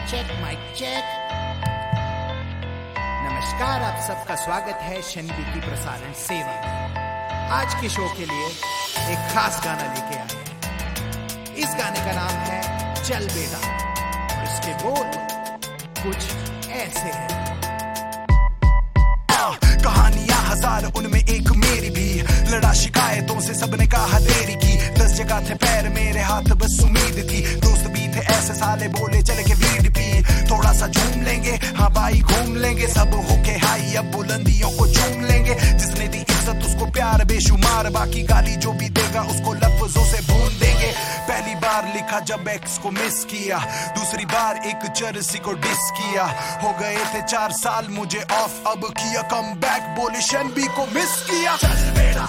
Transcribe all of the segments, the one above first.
Mic check. नमस्कार, आप सबका स्वागत है शनिवार की प्रसारण सेवा में। आज के शो के लिए एक खास गाना लेके आए हैं। इस गाने का नाम है चल बेटा और इसके बोल कुछ ऐसे हैं। कहानियां हजार उनमें एक मेरी भी, लड़ा शिकायतों से सबने कहा देरी की। 10 जगह थे पैर मेरे हाथ बस उम्मीद थी। दोस्त भी थे ऐसे साले बोले चले के वीड पी, थोड़ा सा झूम लेंगे, हाँ भाई घूम लेंगे। सब होके हाई अब बुलंदियों को झूम लेंगे। जिसने दी इज्जत उसको प्यार बेशुमार, बाकी गाली जो भी देगा उसको लफ्जों से भून देंगे। पहली बार लिखा जब एक्स को मिस किया, दूसरी बार एक जर्सी को डिस किया। हो गए थे 4 साल मुझे ऑफ, अब किया कम बैक, बोले शनबी को मिस किया। चल बेटा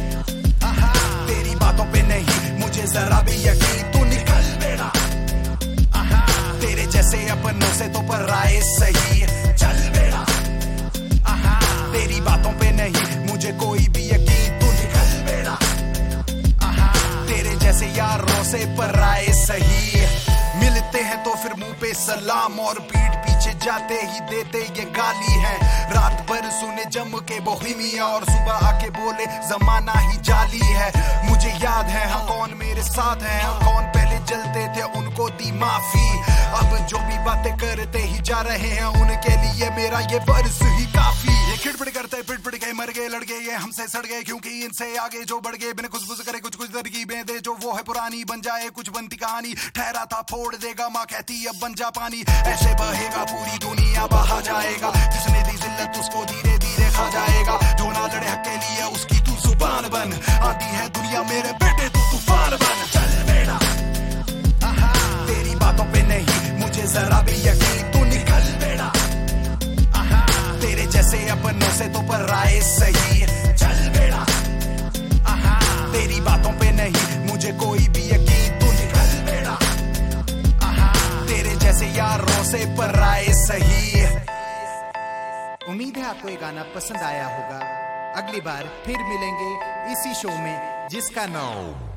तेरी बातों पे नहीं मुझे जरा भी यकीन, तू निकल बेटा तेरे जैसे अपनों से तो पर राय सही। चल बेटा तेरी बातों पे नहीं मुझे कोई भी यकीन, तू निकल बेटा तेरे जैसे यारों से पर राय सही। मिलते हैं तो फिर मुंह पे सलाम और पीठ पीछे जाते ही देते ये गाली है। रात भर सुने जम के बोहिमिया और सुबह आके बोले जमाना ही जाली है। मुझे याद है हाँ कौन मेरे साथ है, हाँ कौन पहले जलते थे उनको दी माफी। अब जो भी बातें करते ही जा रहे हैं उनके लिए मेरा ये वर्ष ही काफी। ये खिड़पिड़ करते पिटपिड़ के मर गए लड़ गए, ये हमसे सड़ गए क्योंकि इनसे आगे जो बढ़ गए। बिना कुछ करे कुछ तरकीबें दे जो वो है पुरानी, बन जाए कुछ बनती कहानी। ठहरा था फोड़ देगा माँ कहती अब बन जा पानी। ऐसे बहेगा पूरी दुनिया बहा जाएगा, जिसने दी जिल्लत उसको धीरे धीरे खा जाएगा। जो ना लड़े हक के लिए उसकी तू जुबान बन, आती है दुनिया मेरे बेटे तू तूफान बन। चल बेटा तेरी बातों पे नहीं मुझे जरा भी यकीन, तू निकल बेटा तेरे जैसे अपनों से तो पर राय सही। चल बेटा तेरी बातों पे नहीं मुझे कोई भी यकीन, तू निकल बेटा तेरे जैसे यारों से पर राय सही। उम्मीद है आपको ये गाना पसंद आया होगा। अगली बार फिर मिलेंगे इसी शो में जिसका नाम